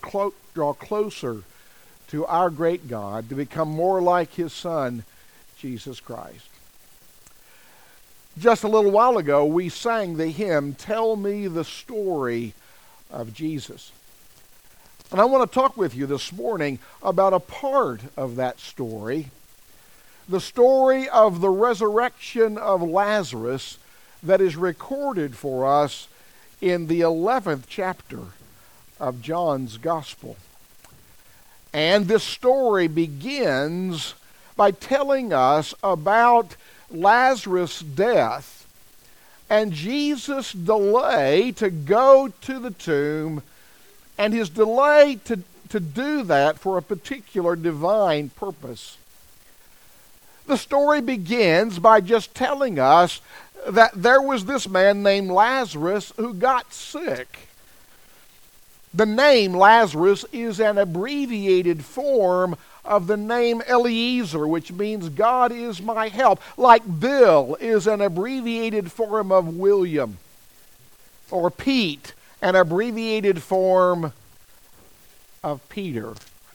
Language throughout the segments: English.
draw closer to our great God, to become more like His Son, Jesus Christ. Just a little while ago, we sang the hymn, "Tell Me the Story of Jesus." And I want to talk with you this morning about a part of that story, the story of the resurrection of Lazarus that is recorded for us in the 11th chapter of John's Gospel. And this story begins by telling us about Lazarus' death and Jesus' delay to go to the tomb, and his delay to do that for a particular divine purpose. The story begins by just telling us that there was this man named Lazarus who got sick. The name Lazarus is an abbreviated form of the name Eliezer, which means God is my help, like Bill is an abbreviated form of William, or Pete, an abbreviated form of Peter.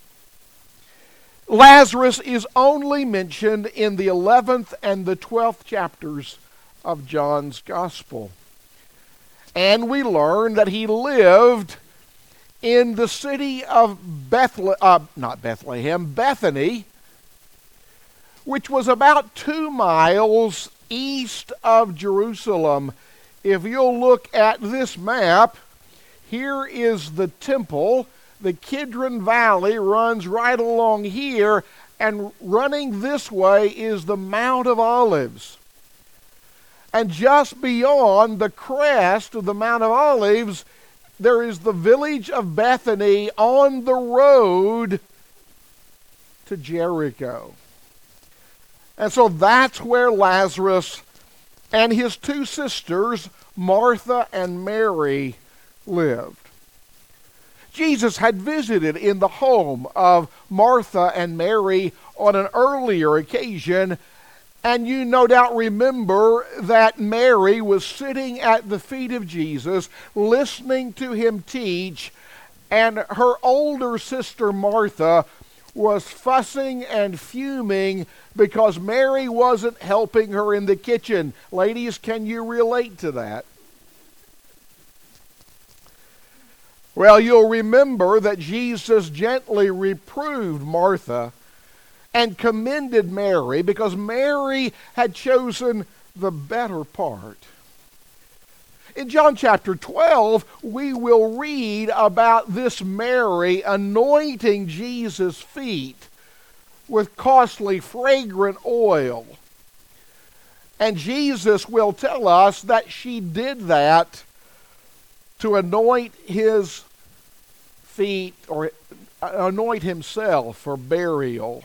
Lazarus is only mentioned in the 11th and the 12th chapters of John's Gospel. And we learn that he lived in the city of Bethany, which was about 2 miles east of Jerusalem. If you'll look at this map, here is the temple. The Kidron Valley runs right along here, and running this way is the Mount of Olives. And just beyond the crest of the Mount of Olives, there is the village of Bethany on the road to Jericho. And so that's where Lazarus and his 2 sisters, Martha and Mary, lived. Jesus had visited in the home of Martha and Mary on an earlier occasion, and you no doubt remember that Mary was sitting at the feet of Jesus, listening to him teach, and her older sister Martha was fussing and fuming because Mary wasn't helping her in the kitchen. Ladies, can you relate to that? Well, you'll remember that Jesus gently reproved Martha and commended Mary because Mary had chosen the better part. In John chapter 12, we will read about this Mary anointing Jesus' feet with costly fragrant oil. And Jesus will tell us that she did that to anoint his feet, or anoint himself for burial.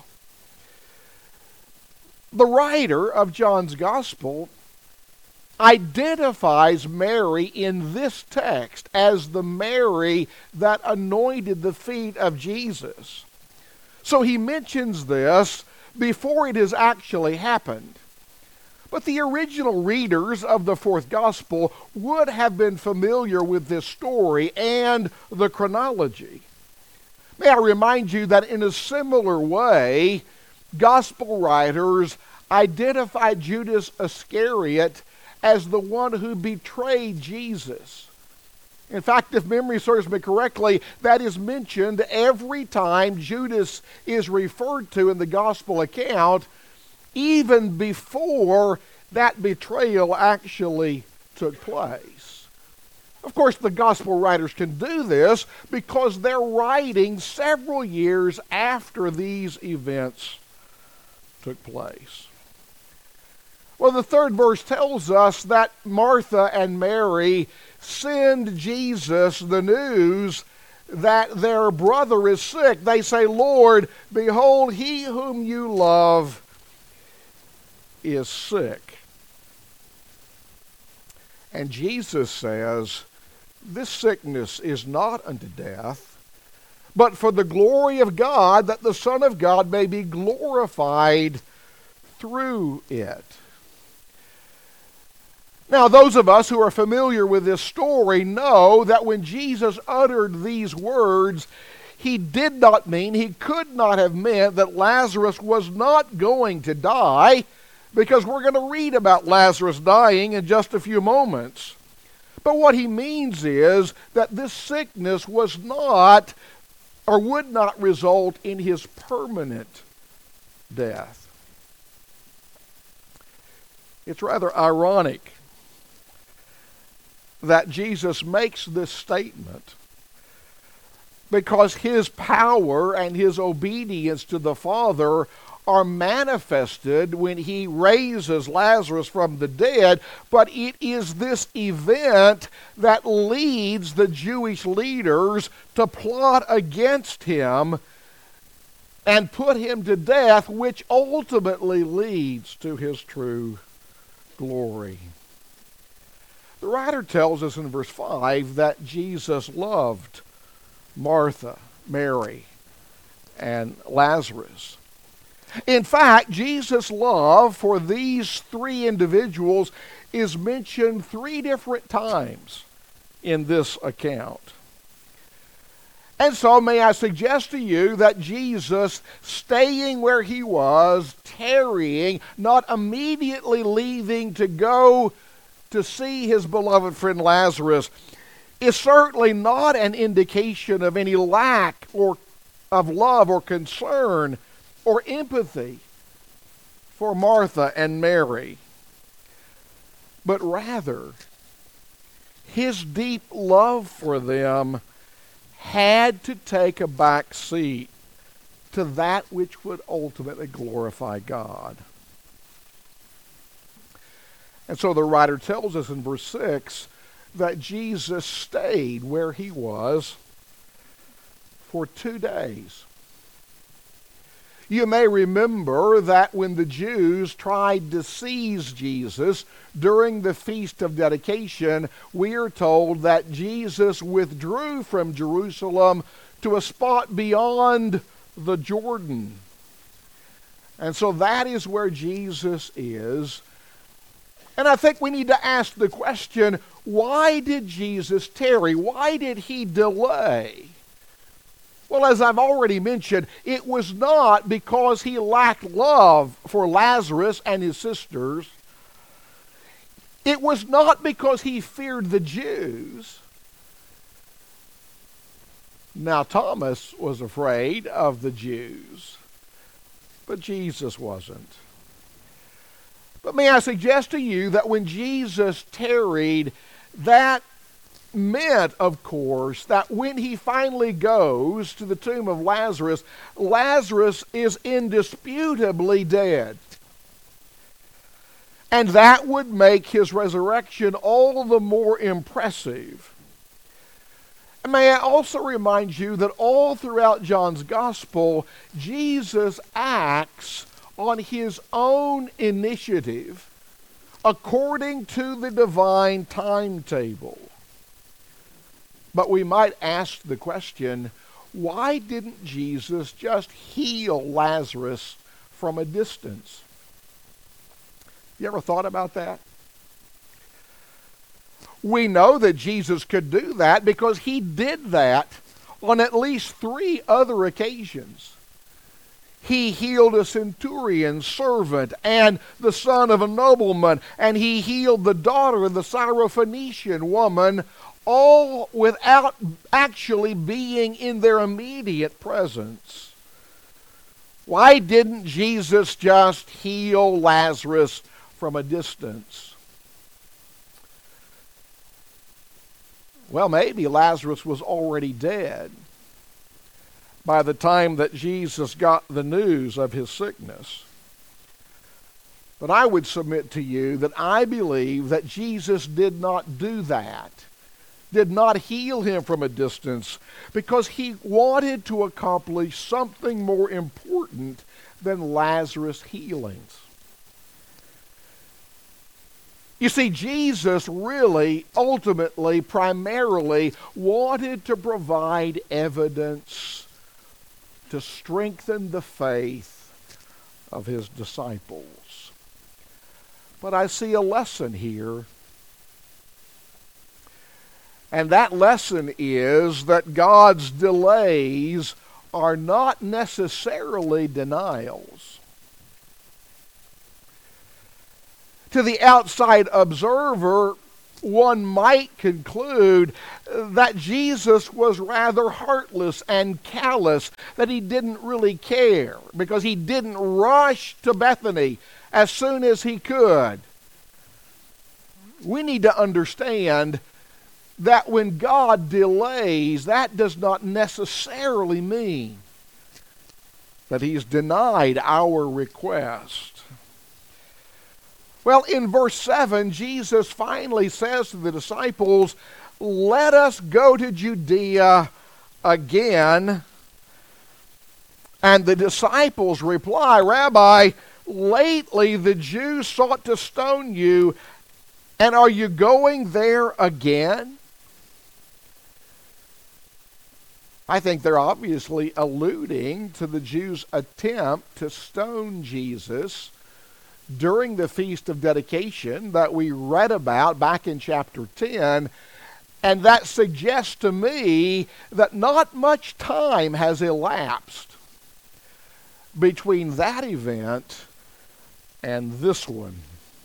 The writer of John's Gospel identifies Mary in this text as the Mary that anointed the feet of Jesus. So he mentions this before it has actually happened. But the original readers of the 4th Gospel would have been familiar with this story and the chronology. May I remind you that in a similar way, Gospel writers identified Judas Iscariot as the one who betrayed Jesus. In fact, if memory serves me correctly, that is mentioned every time Judas is referred to in the Gospel account, even before that betrayal actually took place. Of course, the Gospel writers can do this because they're writing several years after these events took place. Well, the 3rd verse tells us that Martha and Mary send Jesus the news that their brother is sick. They say, "Lord, behold, he whom you love is sick." And Jesus says, "This sickness is not unto death, but for the glory of God, that the Son of God may be glorified through it." Now, those of us who are familiar with this story know that when Jesus uttered these words, he did not mean, he could not have meant that Lazarus was not going to die, because we're going to read about Lazarus dying in just a few moments. But what he means is that this sickness was not, or would not result in his permanent death. It's rather ironic that Jesus makes this statement because his power and his obedience to the Father are manifested when he raises Lazarus from the dead, but it is this event that leads the Jewish leaders to plot against him and put him to death, which ultimately leads to his true glory. The writer tells us in verse 5 that Jesus loved Martha, Mary, and Lazarus. In fact, Jesus' love for these three individuals is mentioned 3 different times in this account. And so may I suggest to you that Jesus, staying where he was, tarrying, not immediately leaving to go to see his beloved friend Lazarus, is certainly not an indication of any lack of love or concern or empathy for Martha and Mary, but rather his deep love for them had to take a back seat to that which would ultimately glorify God. And so the writer tells us in verse 6 that Jesus stayed where he was for 2 days. You may remember that when the Jews tried to seize Jesus during the Feast of Dedication, we are told that Jesus withdrew from Jerusalem to a spot beyond the Jordan. And so that is where Jesus is. And I think we need to ask the question, why did Jesus tarry? Why did he delay? Well, as I've already mentioned, it was not because he lacked love for Lazarus and his sisters. It was not because he feared the Jews. Now, Thomas was afraid of the Jews, but Jesus wasn't. But may I suggest to you that when Jesus tarried, that meant, of course, that when he finally goes to the tomb of Lazarus, Lazarus is indisputably dead. And that would make his resurrection all the more impressive. And may I also remind you that all throughout John's Gospel, Jesus acts on his own initiative according to the divine timetable. But we might ask the question, why didn't Jesus just heal Lazarus from a distance? You ever thought about that? We know that Jesus could do that because he did that on at least 3 other occasions. He healed a centurion's servant and the son of a nobleman, and he healed the daughter of the Syrophoenician woman, all without actually being in their immediate presence. Why didn't Jesus just heal Lazarus from a distance? Well, maybe Lazarus was already dead by the time that Jesus got the news of his sickness. But I would submit to you that I believe that Jesus did not do that, did not heal him from a distance, because he wanted to accomplish something more important than Lazarus' healings. You see, Jesus really, ultimately, primarily wanted to provide evidence to strengthen the faith of his disciples. But I see a lesson here And that lesson is that God's delays are not necessarily denials. To the outside observer, one might conclude that Jesus was rather heartless and callous, that he didn't really care because he didn't rush to Bethany as soon as he could. We need to understand that when God delays, that does not necessarily mean that he's denied our request. Well, in verse 7, Jesus finally says to the disciples, "Let us go to Judea again." And the disciples reply, "Rabbi, lately the Jews sought to stone you, and are you going there again?" I think they're obviously alluding to the Jews' attempt to stone Jesus during the Feast of Dedication that we read about back in chapter 10, and that suggests to me that not much time has elapsed between that event and this one.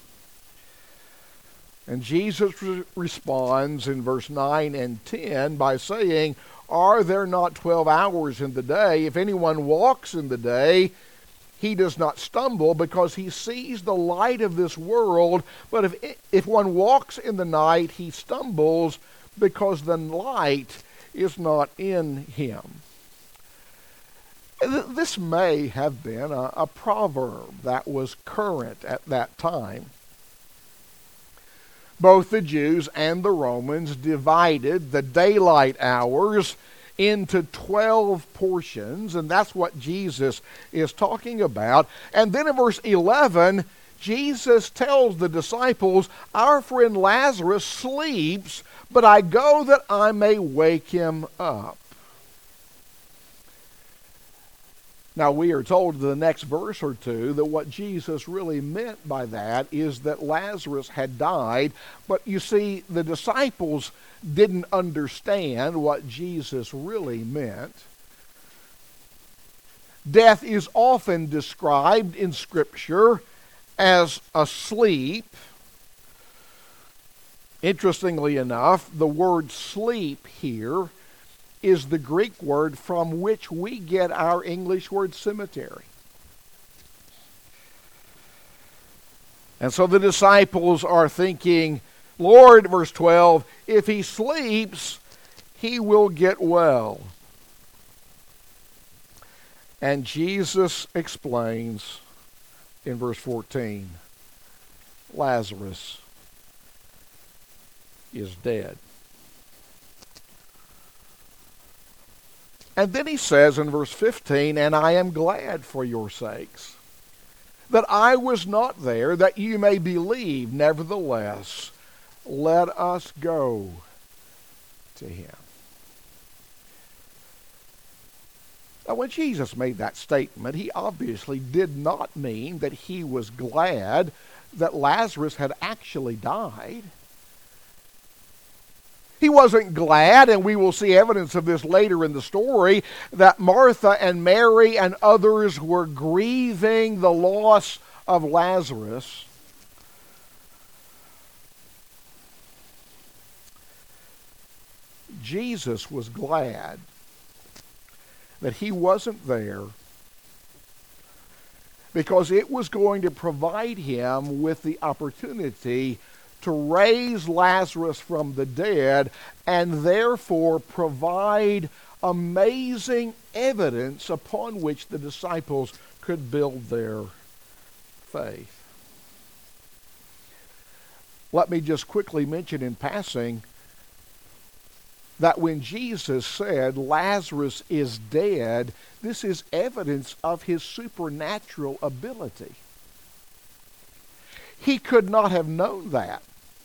And Jesus responds in verse 9 and 10 by saying, "Are there not 12 hours in the day? If anyone walks in the day, he does not stumble because he sees the light of this world. But if one walks in the night, he stumbles because the light is not in him." This may have been a proverb that was current at that time. Both the Jews and the Romans divided the daylight hours into 12 portions, and that's what Jesus is talking about. And then in verse 11, Jesus tells the disciples, "Our friend Lazarus sleeps, but I go that I may wake him up." Now, we are told in the next verse or two that what Jesus really meant by that is that Lazarus had died. But you see, the disciples didn't understand what Jesus really meant. Death is often described in Scripture as asleep. Interestingly enough, the word sleep here is the Greek word from which we get our English word cemetery. And so the disciples are thinking, "Lord," verse 12, "if he sleeps, he will get well." And Jesus explains in verse 14, "Lazarus is dead." And then he says in verse 15, "And I am glad for your sakes, that I was not there, that you may believe. Nevertheless, let us go to him." Now, when Jesus made that statement, he obviously did not mean that he was glad that Lazarus had actually died. He wasn't glad, and we will see evidence of this later in the story, that Martha and Mary and others were grieving the loss of Lazarus. Jesus was glad that he wasn't there because it was going to provide him with the opportunity to raise Lazarus from the dead and therefore provide amazing evidence upon which the disciples could build their faith. Let me just quickly mention in passing that when Jesus said Lazarus is dead, this is evidence of his supernatural ability. He could not have known that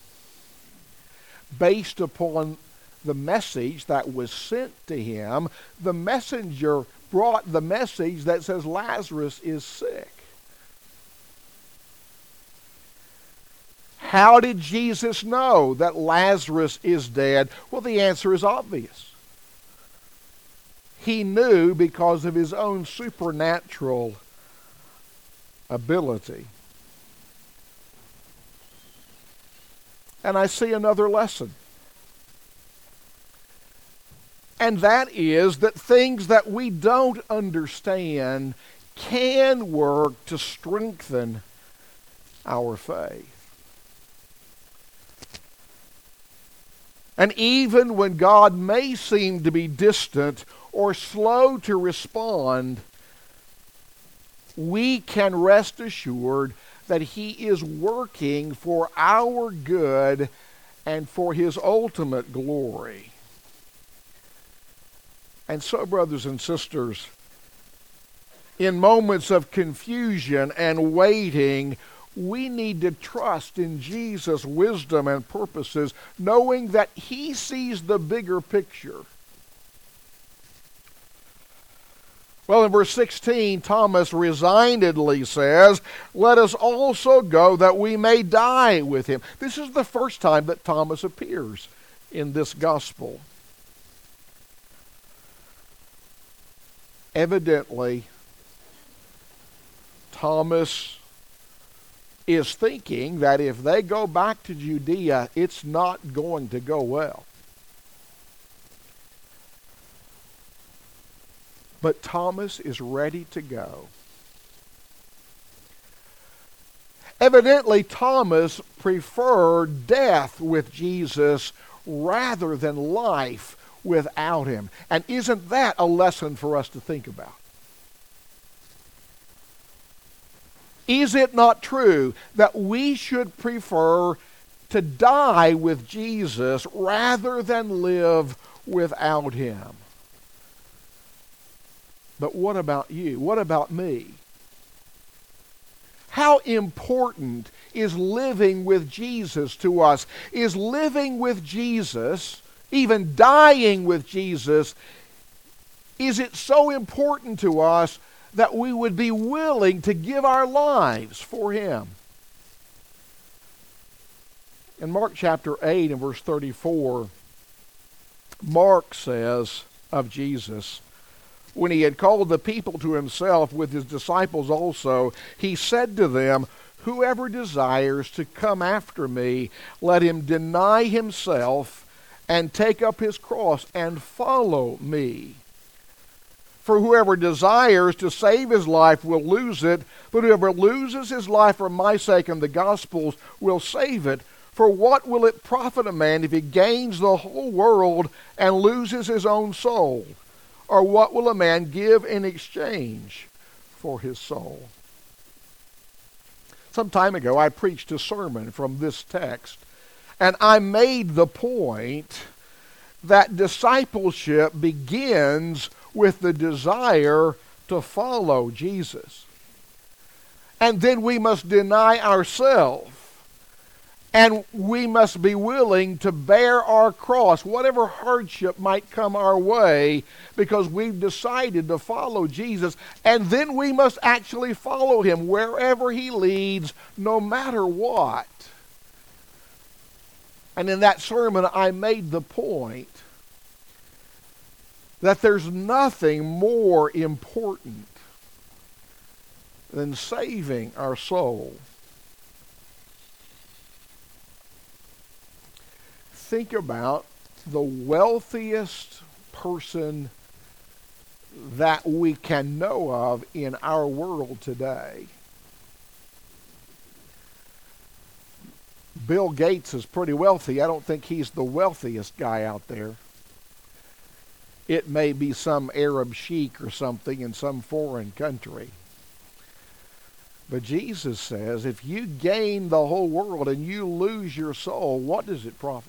based upon the message that was sent to him. The messenger brought the message that says Lazarus is sick. How did Jesus know that Lazarus is dead? Well, the answer is obvious. He knew because of his own supernatural ability. And I see another lesson. And that is that things that we don't understand can work to strengthen our faith. And even when God may seem to be distant or slow to respond, we can rest assured that He is working for our good and for His ultimate glory. And so, brothers and sisters, in moments of confusion and waiting, we need to trust in Jesus' wisdom and purposes, knowing that He sees the bigger picture. Well, in verse 16, Thomas resignedly says, "Let us also go that we may die with Him." This is the first time that Thomas appears in this gospel. Evidently, Thomas is thinking that if they go back to Judea, it's not going to go well. But Thomas is ready to go. Evidently, Thomas preferred death with Jesus rather than life without Him. And isn't that a lesson for us to think about? Is it not true that we should prefer to die with Jesus rather than live without Him? But what about you? What about me? How important is living with Jesus to us? Is living with Jesus, even dying with Jesus, is it so important to us that we would be willing to give our lives for Him? In Mark chapter 8 and verse 34, Mark says of Jesus, when He had called the people to Himself with His disciples also, He said to them, "Whoever desires to come after me, let him deny himself and take up his cross and follow me. For whoever desires to save his life will lose it, but whoever loses his life for my sake and the gospel's will save it. For what will it profit a man if he gains the whole world and loses his own soul? Or what will a man give in exchange for his soul?" Some time ago, I preached a sermon from this text, and I made the point that discipleship begins with the desire to follow Jesus. And then we must deny ourselves. And we must be willing to bear our cross, whatever hardship might come our way, because we've decided to follow Jesus. And then we must actually follow Him wherever He leads, no matter what. And in that sermon, I made the point that there's nothing more important than saving our soul. Think about the wealthiest person that we can know of in our world today. Bill Gates is pretty wealthy. I don't think he's the wealthiest guy out there. It may be some Arab sheik or something in some foreign country. But Jesus says, if you gain the whole world and you lose your soul, what does it profit?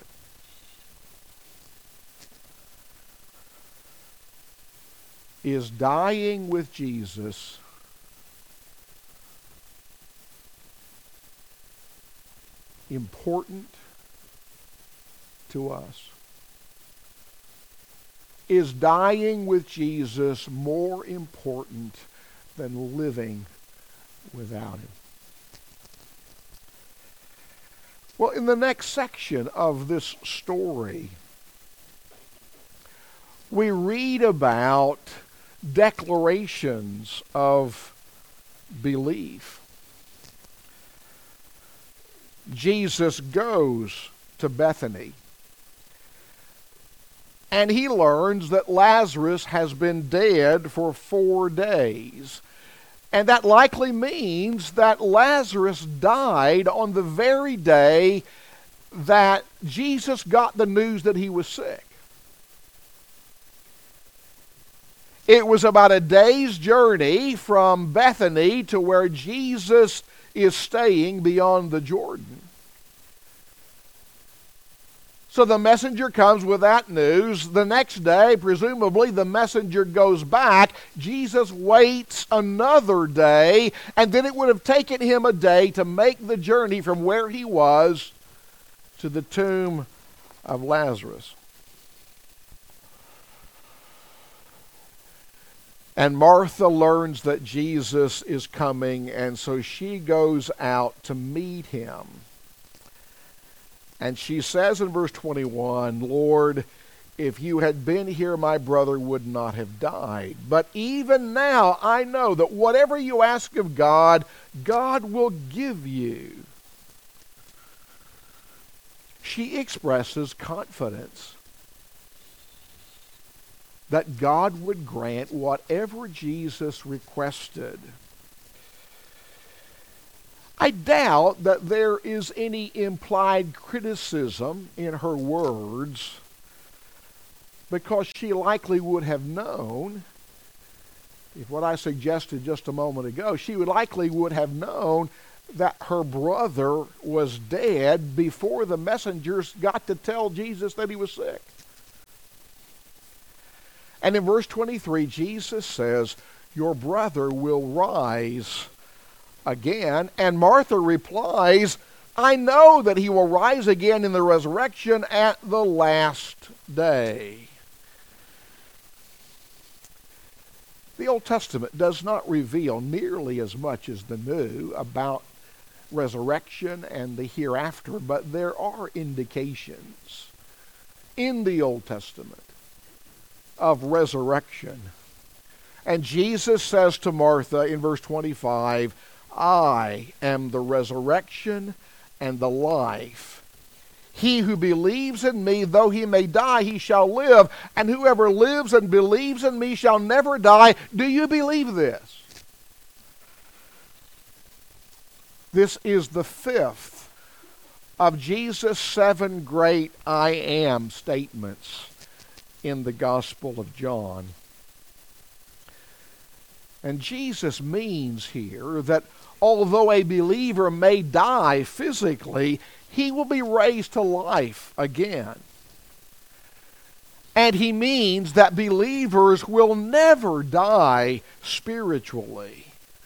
Is dying with Jesus important to us? Is dying with Jesus more important than living without Him? Well, in the next section of this story, we read about declarations of belief. Jesus goes to Bethany, and he learns that Lazarus has been dead for 4 days. And that likely means that Lazarus died on the very day that Jesus got the news that he was sick. It was about a day's journey from Bethany to where Jesus is staying beyond the Jordan. So the messenger comes with that news. The next day, presumably, the messenger goes back. Jesus waits another day, and then it would have taken him a day to make the journey from where he was to the tomb of Lazarus. And Martha learns that Jesus is coming, and so she goes out to meet him. And she says in verse 21, Lord, if you had been here, my brother would not have died. But even now I know that whatever you ask of God, God will give you. She expresses confidence that God would grant whatever Jesus requested. I doubt that there is any implied criticism in her words, because she likely would have known, if what I suggested just a moment ago, she likely would have known that her brother was dead before the messengers got to tell Jesus that he was sick. And in verse 23, Jesus says, your brother will rise again. And Martha replies, I know that he will rise again in the resurrection at the last day. The Old Testament does not reveal nearly as much as the New about resurrection and the hereafter, but there are indications in the Old Testament of resurrection. And Jesus says to Martha in verse 25, I am the resurrection and the life. He who believes in me, though he may die, he shall live. And whoever lives and believes in me shall never die. Do you believe this? This is the fifth of Jesus' 7 great I am statements in the Gospel of John. And Jesus means here that although a believer may die physically, he will be raised to life again. And he means that believers will never die spiritually.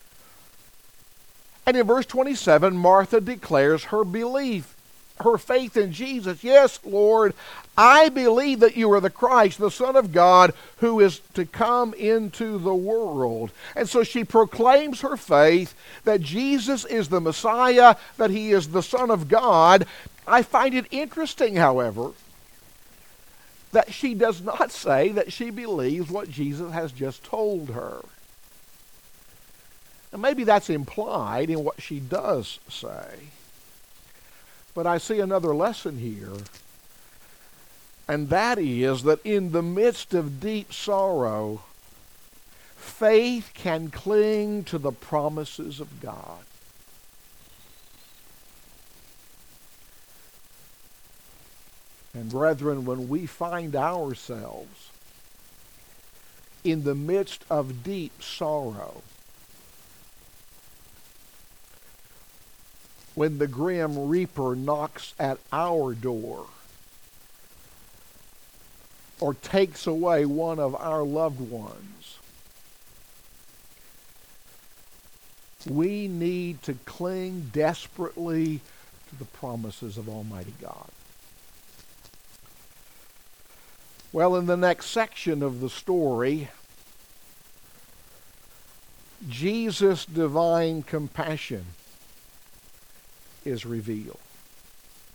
And in verse 27, Martha declares her belief, her faith in Jesus. Yes, Lord, I believe that you are the Christ, the Son of God, who is to come into the world. And so she proclaims her faith that Jesus is the Messiah, that he is the Son of God. I find it interesting, however, that she does not say that she believes what Jesus has just told her. And maybe that's implied in what she does say. But I see another lesson here, and that is that in the midst of deep sorrow, faith can cling to the promises of God. And brethren, when we find ourselves in the midst of deep sorrow, when the grim reaper knocks at our door or takes away one of our loved ones, we need to cling desperately to the promises of Almighty God. Well, in the next section of the story, Jesus' divine compassion is revealed.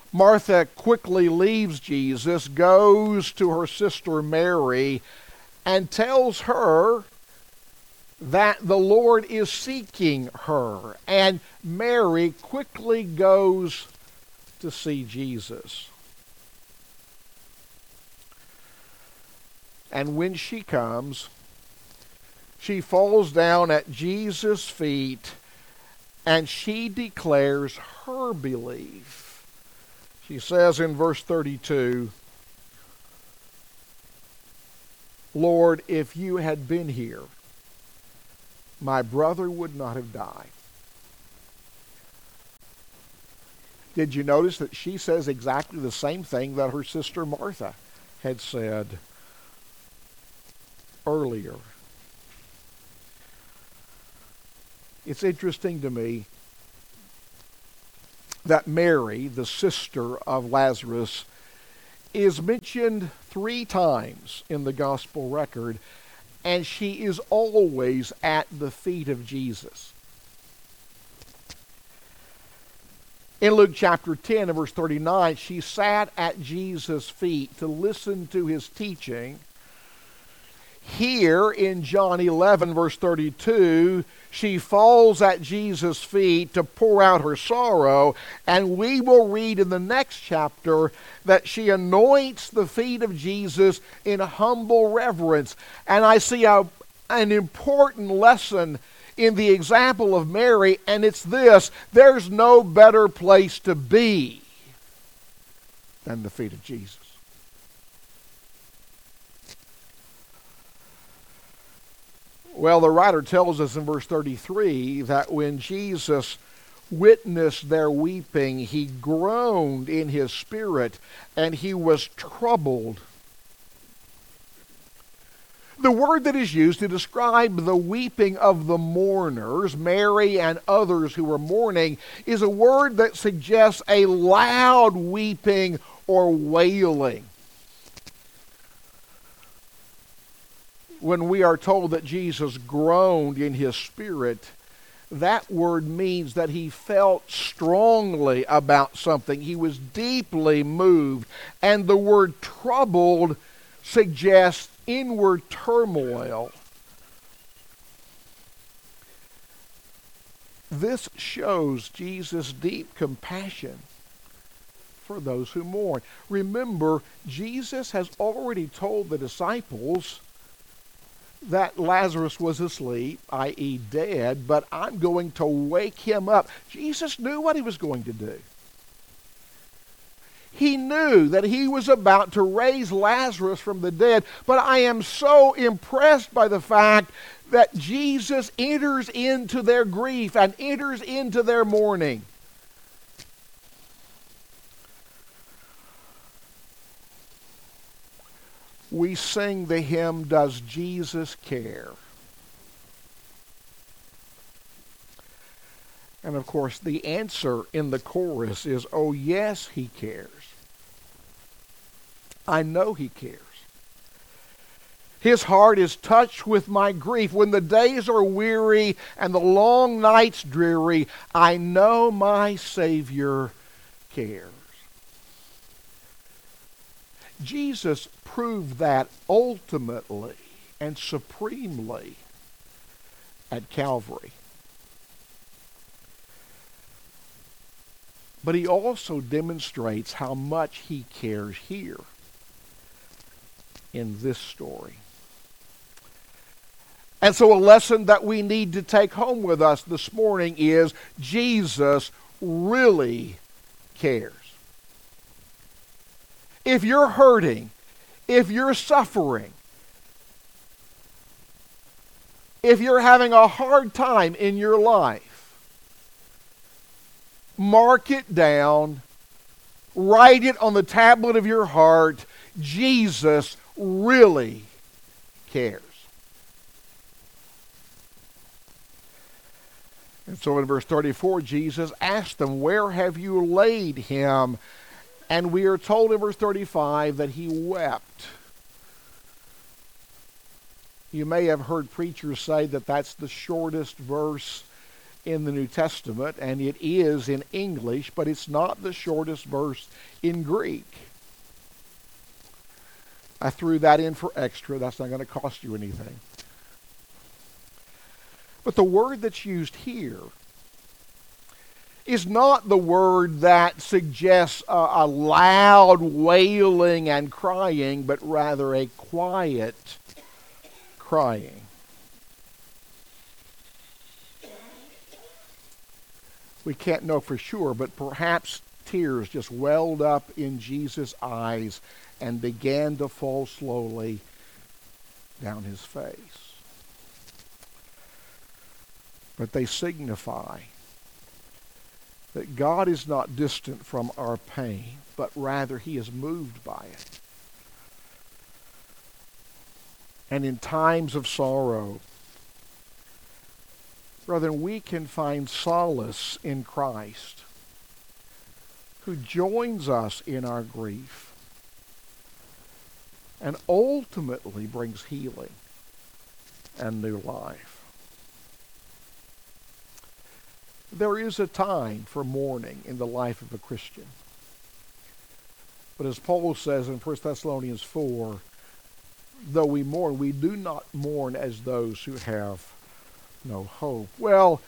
Martha quickly leaves Jesus, goes to her sister Mary, and tells her that the Lord is seeking her. And Mary quickly goes to see Jesus. And when she comes, she falls down at Jesus' feet and she declares her belief. She says in verse 32, Lord, if you had been here, my brother would not have died. Did you notice that she says exactly the same thing that her sister Martha had said earlier? It's interesting to me that Mary, the sister of Lazarus, is mentioned 3 times in the gospel record, and she is always at the feet of Jesus. In Luke chapter 10 and verse 39, she sat at Jesus' feet to listen to his teaching. Here in John 11 verse 32, she falls at Jesus' feet to pour out her sorrow, and we will read in the next chapter that she anoints the feet of Jesus in humble reverence. And I see an important lesson in the example of Mary, and it's this: there's no better place to be than the feet of Jesus. Well, the writer tells us in verse 33 that when Jesus witnessed their weeping, he groaned in his spirit and he was troubled. The word that is used to describe the weeping of the mourners, Mary and others who were mourning, is a word that suggests a loud weeping or wailing. When we are told that Jesus groaned in his spirit, that word means that he felt strongly about something. He was deeply moved. And the word troubled suggests inward turmoil. This shows Jesus' deep compassion for those who mourn. Remember, Jesus has already told the disciples that Lazarus was asleep, i.e. dead, but I'm going to wake him up. Jesus knew what he was going to do. He knew that he was about to raise Lazarus from the dead, but I am so impressed by the fact that Jesus enters into their grief and enters into their mourning. We sing the hymn, Does Jesus Care? And of course, the answer in the chorus is, oh yes, he cares. I know he cares. His heart is touched with my grief. When the days are weary and the long nights dreary, I know my Savior cares. Jesus proved that ultimately and supremely at Calvary. But he also demonstrates how much he cares here in this story. And so a lesson that we need to take home with us this morning is Jesus really cares. If you're hurting, if you're suffering, if you're having a hard time in your life, mark it down, write it on the tablet of your heart. Jesus really cares. And so in verse 34, Jesus asked them, where have you laid him? And we are told in verse 35 that he wept. You may have heard preachers say that that's the shortest verse in the New Testament, and it is in English, but it's not the shortest verse in Greek. I threw that in for extra. That's not going to cost you anything. But the word that's used here is not the word that suggests a loud wailing and crying, but rather a quiet crying. We can't know for sure, but perhaps tears just welled up in Jesus' eyes and began to fall slowly down his face. But they signify that God is not distant from our pain, but rather he is moved by it. And in times of sorrow, brethren, we can find solace in Christ, who joins us in our grief and ultimately brings healing and new life. There is a time for mourning in the life of a Christian. But as Paul says in 1 Thessalonians 4, though we mourn, we do not mourn as those who have no hope. Well,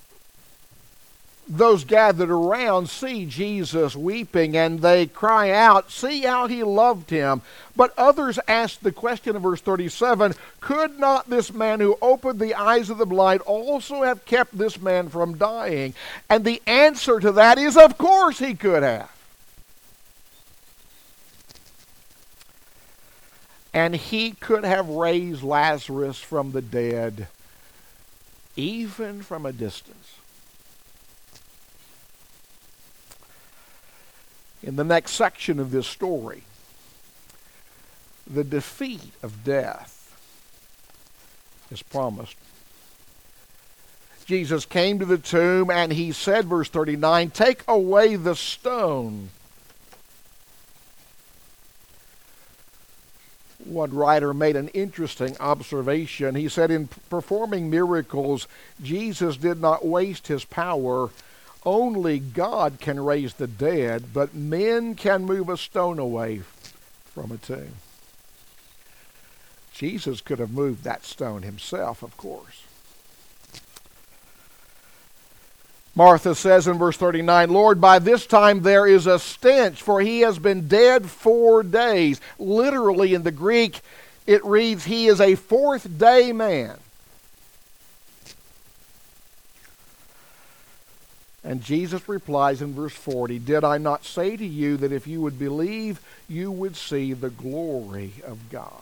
those gathered around see Jesus weeping, and they cry out, "See how he loved him." But others ask the question in verse 37, could not this man who opened the eyes of the blind also have kept this man from dying? And the answer to that is, of course he could have. And he could have raised Lazarus from the dead, even from a distance. In the next section of this story, the defeat of death is promised. Jesus came to the tomb and he said, verse 39, "Take away the stone." One writer made an interesting observation. He said, in performing miracles, Jesus did not waste his power. Only God can raise the dead, but men can move a stone away from a tomb. Jesus could have moved that stone himself, of course. Martha says in verse 39, "Lord, by this time there is a stench, for he has been dead 4 days." Literally in the Greek, it reads, he is a 4th-day man. And Jesus replies in verse 40, "Did I not say to you that if you would believe, you would see the glory of God?"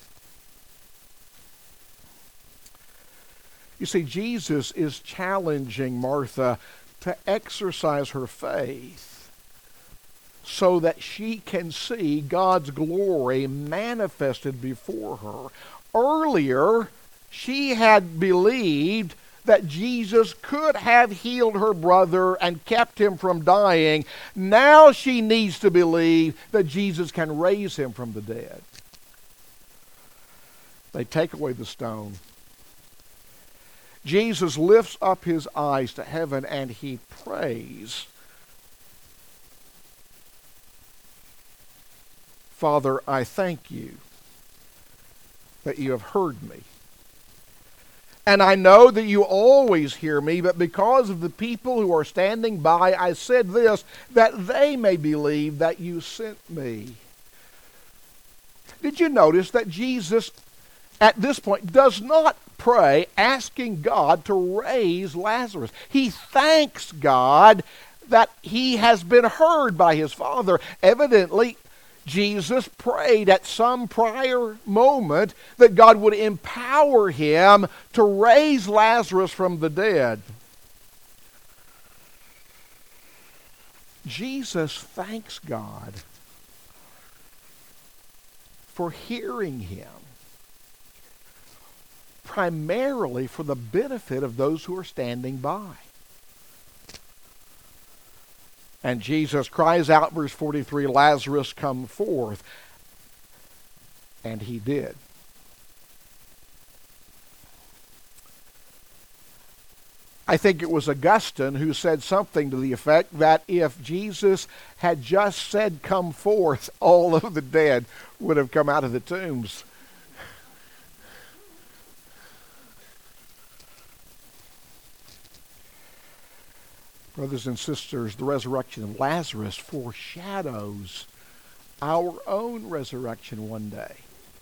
You see, Jesus is challenging Martha to exercise her faith so that she can see God's glory manifested before her. Earlier, she had believed that Jesus could have healed her brother and kept him from dying. Now she needs to believe that Jesus can raise him from the dead. They take away the stone. Jesus lifts up his eyes to heaven and he prays, "Father, I thank you that you have heard me. And I know that you always hear me, but because of the people who are standing by, I said this, that they may believe that you sent me." Did you notice that Jesus, at this point, does not pray asking God to raise Lazarus? He thanks God that he has been heard by his Father. Evidently, Jesus prayed at some prior moment that God would empower him to raise Lazarus from the dead. Jesus thanks God for hearing him, primarily for the benefit of those who are standing by. And Jesus cries out, verse 43, "Lazarus, come forth." And he did. I I think it was Augustine who said something to the effect that if Jesus had just said, "Come forth," all of the dead would have come out of the tombs. Brothers and sisters, the resurrection of Lazarus foreshadows our own resurrection one day.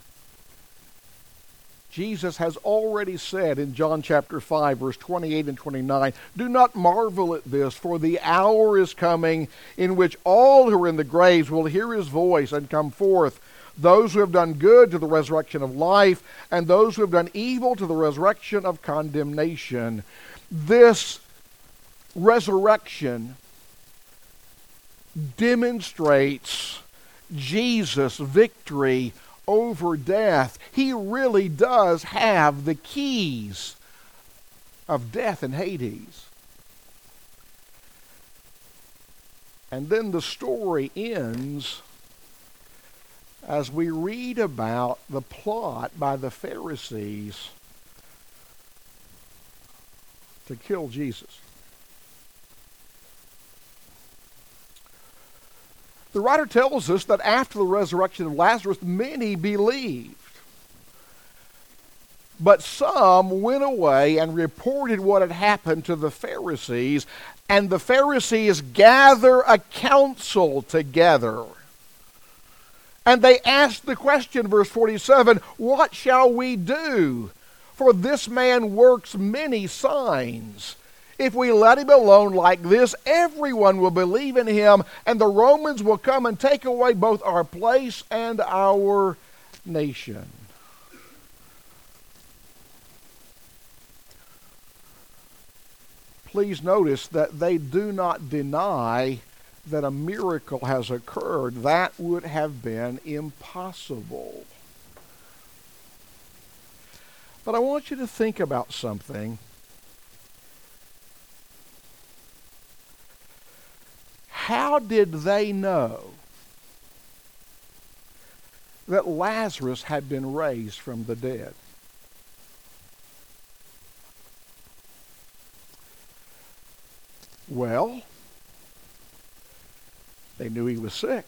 Jesus has already said in John chapter 5, verse 28 and 29, "Do not marvel at this, for the hour is coming in which all who are in the graves will hear his voice and come forth, those who have done good to the resurrection of life, and those who have done evil to the resurrection of condemnation." This resurrection demonstrates Jesus' victory over death. He really does have the keys of death and Hades. And then the story ends as we read about the plot by the Pharisees to kill Jesus. The writer tells us that after the resurrection of Lazarus, many believed. But some went away and reported what had happened to the Pharisees, and the Pharisees gather a council together. And they asked the question, verse 47, "What shall we do? For this man works many signs. If we let him alone like this, everyone will believe in him, and the Romans will come and take away both our place and our nation." Please notice that they do not deny that a miracle has occurred. That would have been impossible. But I want you to think about something. How did they know that Lazarus had been raised from the dead? Well, they knew he was sick,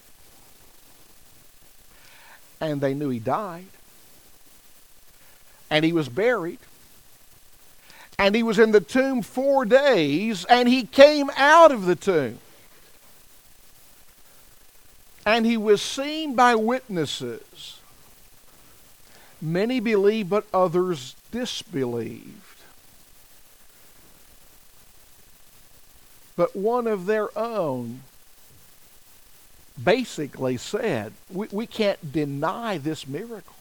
and they knew he died, and he was buried, and he was in the tomb 4 days, and he came out of the tomb. And he was seen by witnesses. Many believed, but others disbelieved. But one of their own basically said, we can't deny this miracle.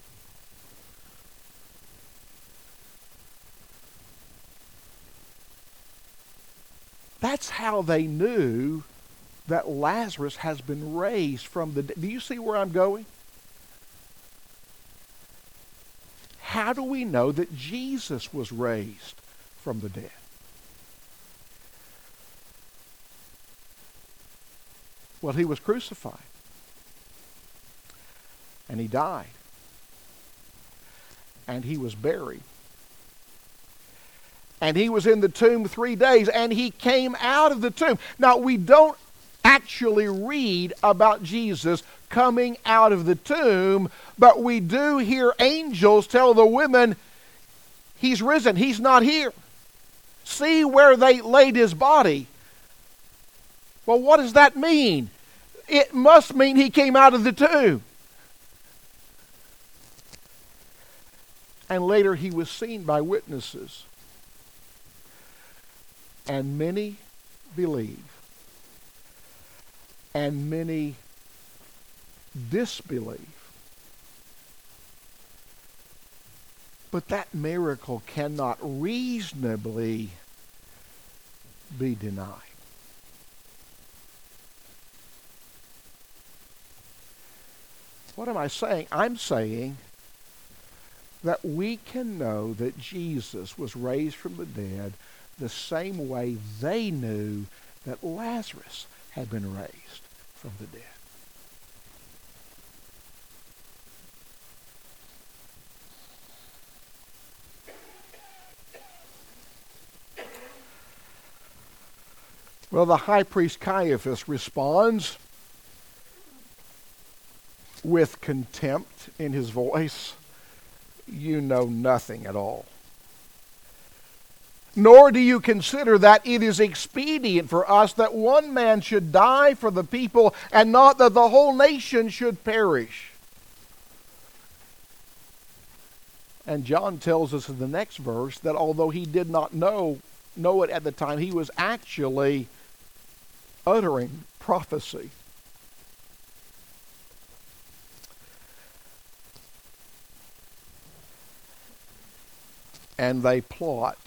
That's how they knew that Lazarus has been raised from the dead. Do you see where I'm going? How do we know that Jesus was raised from the dead? Well, he was crucified. And he died. And he was buried. And he was in the tomb 3 days, and he came out of the tomb. Now, we don't actually read about Jesus coming out of the tomb, but we do hear angels tell the women, "He's risen, he's not here. See where they laid his body." Well, what does that mean? It must mean he came out of the tomb. And later he was seen by witnesses. And many believe. And many disbelieve. But that miracle cannot reasonably be denied. What am I saying? I'm saying that we can know that Jesus was raised from the dead the same way they knew that Lazarus had been raised from the dead. Well, the high priest Caiaphas responds with contempt in his voice. You know nothing at all. Nor do you consider that it is expedient for us that one man should die for the people, and not that the whole nation should perish. And John tells us in the next verse that although he did not know it at the time, he was actually uttering prophecy. And they plot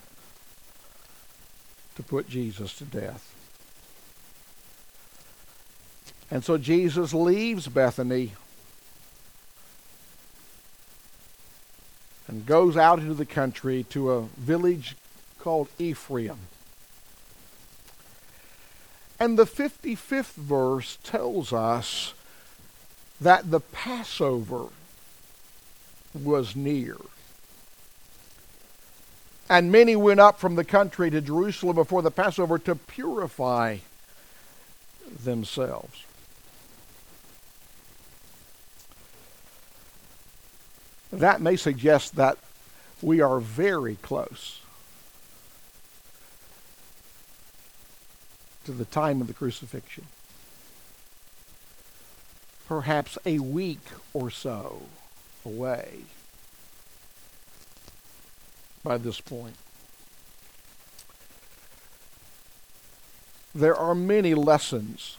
to put Jesus to death. And so Jesus leaves Bethany and goes out into the country to a village called Ephraim. And the 55th verse tells us that the Passover was near. And many went up from the country to Jerusalem before the Passover to purify themselves. That may suggest that we are very close to the time of the crucifixion. Perhaps a week or so away by this point. There are many lessons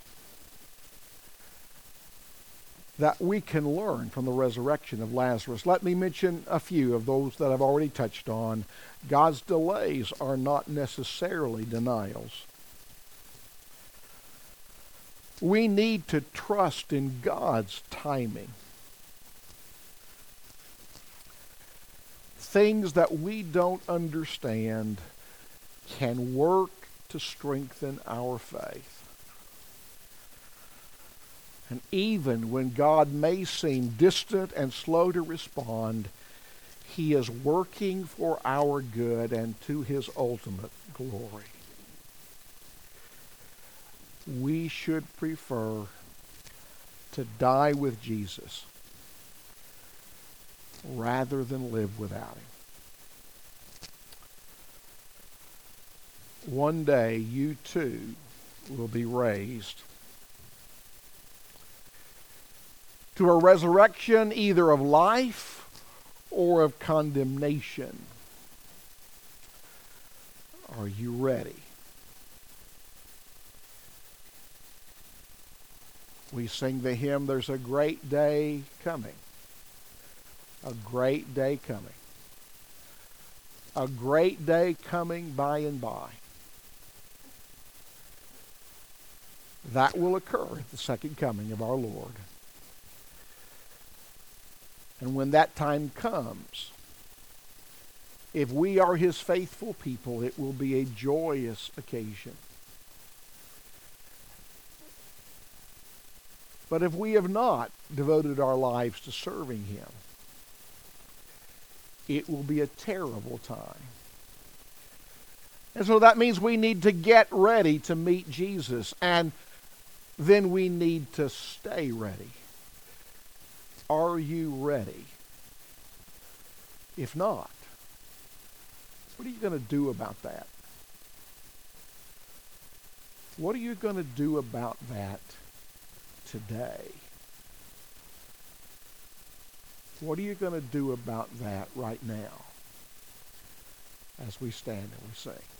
that we can learn from the resurrection of Lazarus. Let me mention a few of those that I've already touched on. God's delays are not necessarily denials. We need to trust in God's timing. Things that we don't understand can work to strengthen our faith. And even when God may seem distant and slow to respond, He is working for our good and to His ultimate glory. We should prefer to die with Jesus rather than live without Him. One day you too will be raised to a resurrection either of life or of condemnation. Are you ready? We sing the hymn, "There's a great day coming." A great day coming. A great day coming by and by. That will occur at the second coming of our Lord. And when that time comes, if we are His faithful people, it will be a joyous occasion. But if we have not devoted our lives to serving Him, it will be a terrible time. And so that means we need to get ready to meet Jesus, and then we need to stay ready. Are you ready? If not, what are you going to do about that? What are you going to do about that today? What are you going to do about that right now as we stand and we sing?